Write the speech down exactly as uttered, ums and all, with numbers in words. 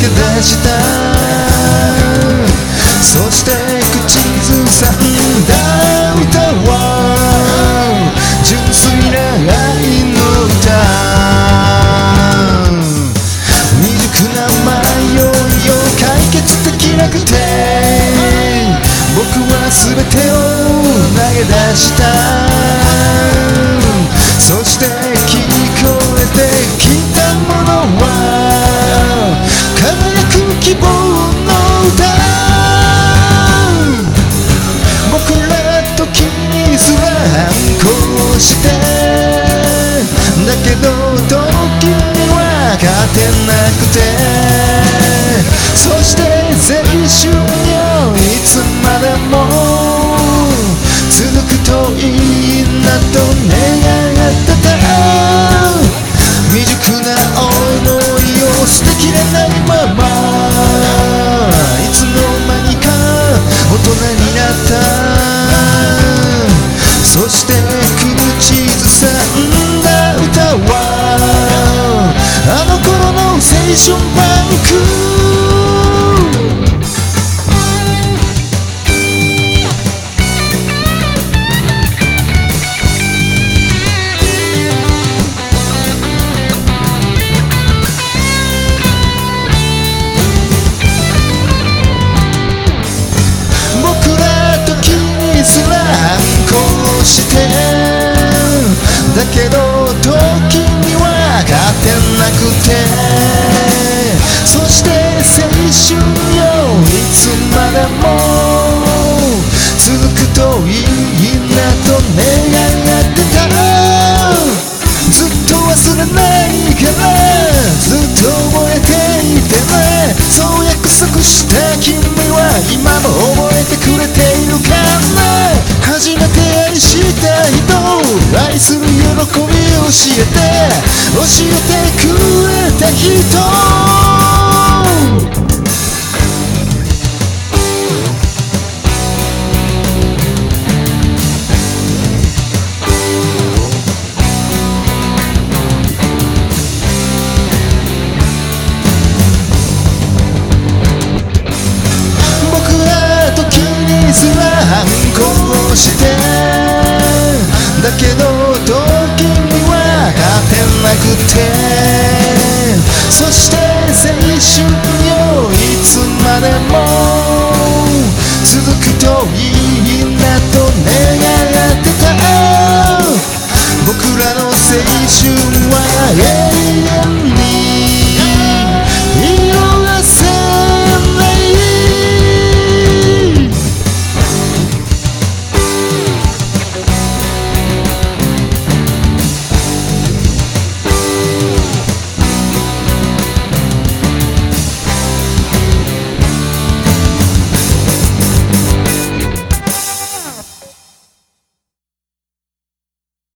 け出した。そして口ずさんだ歌は純粋な愛の歌。未熟な迷いを解決できなくて、僕は全てを投げ出した。そして聞こえてきたものは輝く希望の歌。僕ら時にすら反抗して、だけど時には勝てなくて、そして青春よいつまでも続くといいなと願ってた。未熟な想いを捨てきれないまま、いつの間にか大人になった。そして口ずさんだ歌はあの頃の青春パンク。だけど時には勝てなくて、そして青春よいつまでも続くといいなと願ってた。ずっと忘れないからずっと覚えていてね。そう約束した君は今も覚えてくれているかな。初めて愛した人、愛する喜び教えて教えてくれた人。